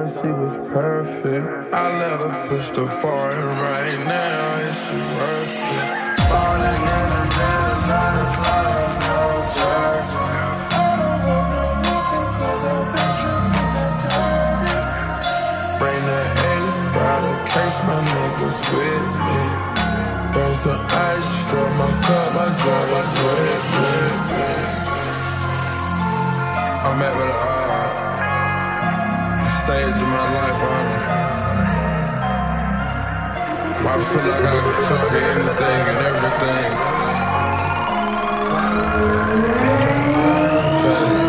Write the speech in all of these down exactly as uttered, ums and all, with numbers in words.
John, she was perfect. I let her push the foreign right now, is she worth it? Falling in the dead, a lot of club, no choice. I don't want no looking cause I've been drinking that dirty. Bring the ace by the case, my niggas with me. Bring some ice, fill my cup, I drink, I drink, drink, drink. I'm at with a stage of my life, honey. I feel like I could conquer anything and everything. Tell you.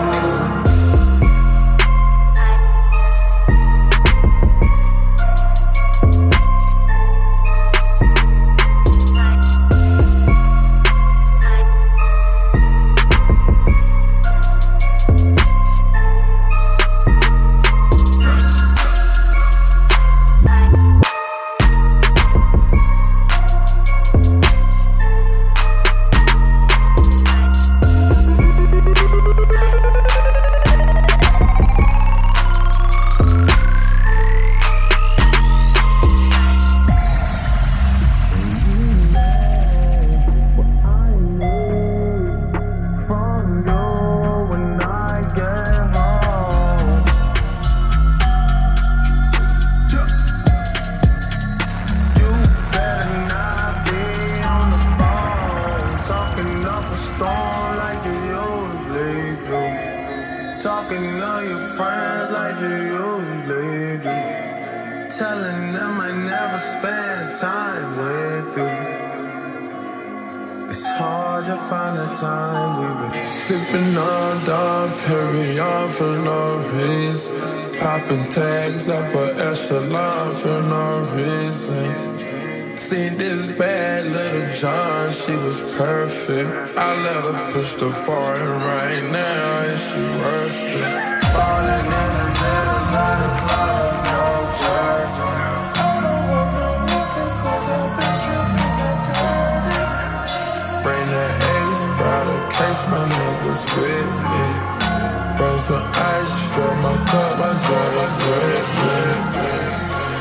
Sipping on Dom Perignon for no reason. Popping tags up a echelon for no reason. Seen this bad little John, she was perfect. I let her push the foreign right now, is she worth it? Falling in the dead, a lot of club, no choice. I don't want no looking cause I've been drinking that dirty. Bring the ace by the case, my niggas with me. Bring some ice, fill my cup, I drink, I drink, drink, drink.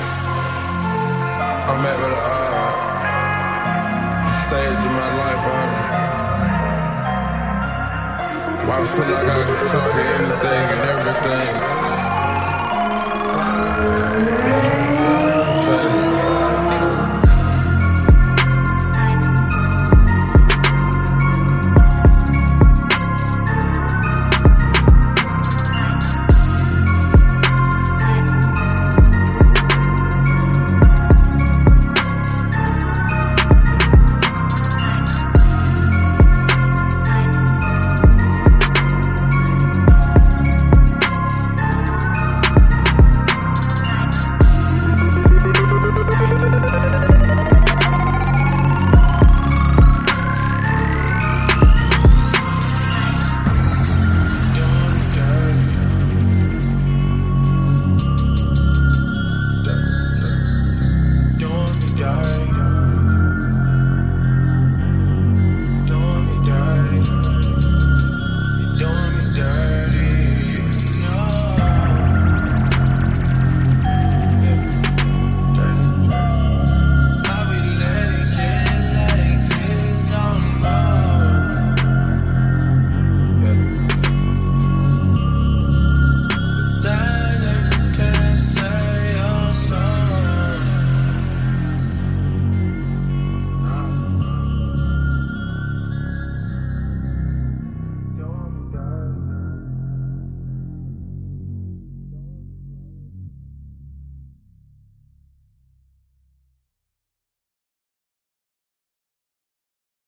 I'm at with a uh, stage of my life, honey. I feel like I could conquer anything and everything. Tell you.